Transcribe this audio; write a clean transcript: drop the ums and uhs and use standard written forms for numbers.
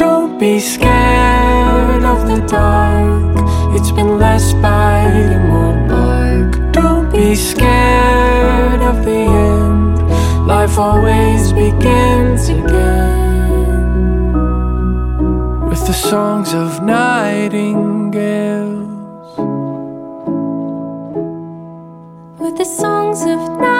Don't be scared of the dark. It's been less bite and more bark. Don't be scared of the end. Life always begins again with the songs of nightingales. With the songs of